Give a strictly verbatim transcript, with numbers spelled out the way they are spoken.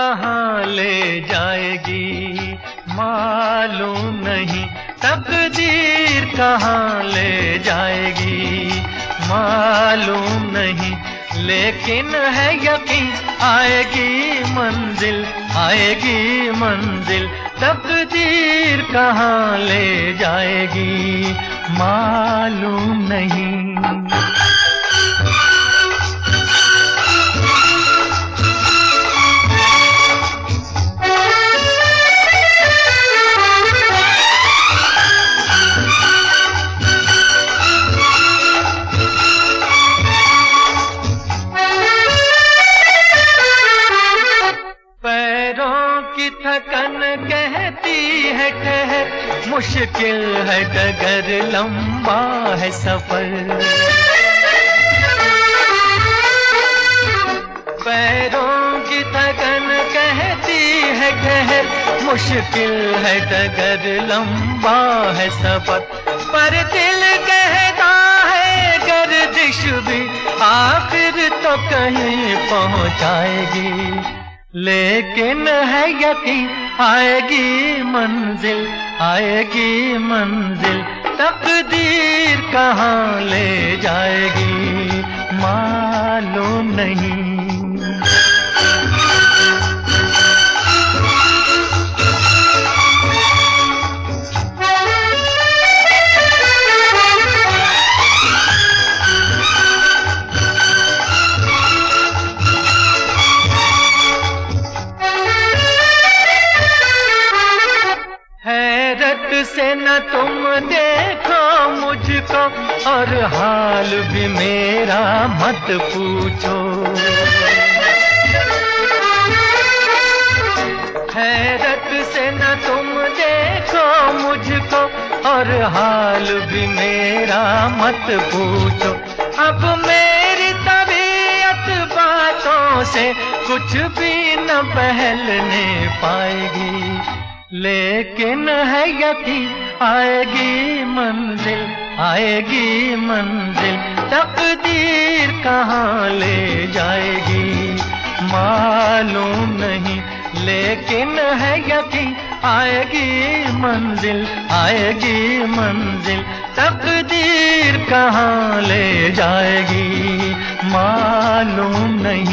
कहाँ ले जाएगी मालूम नहीं, तकदीर कहाँ ले जाएगी मालूम नहीं, लेकिन है यकीन आएगी मंजिल, आएगी मंजिल, तकदीर कहाँ ले जाएगी मालूम नहीं। की थकन कहती है ठहर, मुश्किल है डगर लंबा है सफर, पैरों की थकन कहती है ठहर, मुश्किल है डगर लंबा है सफर, पर दिल कहता है गर्दिश भी आखिर तो कहीं पहुंचाएगी, लेकिन है यकीन आएगी मंजिल, आएगी मंजिल, तकदीर कहाँ ले जाएगी मालूम नहीं। से न तुम देखो मुझको और हाल भी मेरा मत पूछो, हैरत से न तुम देखो मुझको और हाल भी मेरा मत पूछो, अब मेरी तबीयत बातों से कुछ भी न बहलने पाएगी, लेकिन है यकीन आएगी मंजिल, आएगी मंजिल, तकदीर कहाँ ले जाएगी मालूम नहीं, लेकिन है यकीन आएगी मंजिल, आएगी मंजिल, तकदीर कहाँ ले जाएगी मालूम नहीं।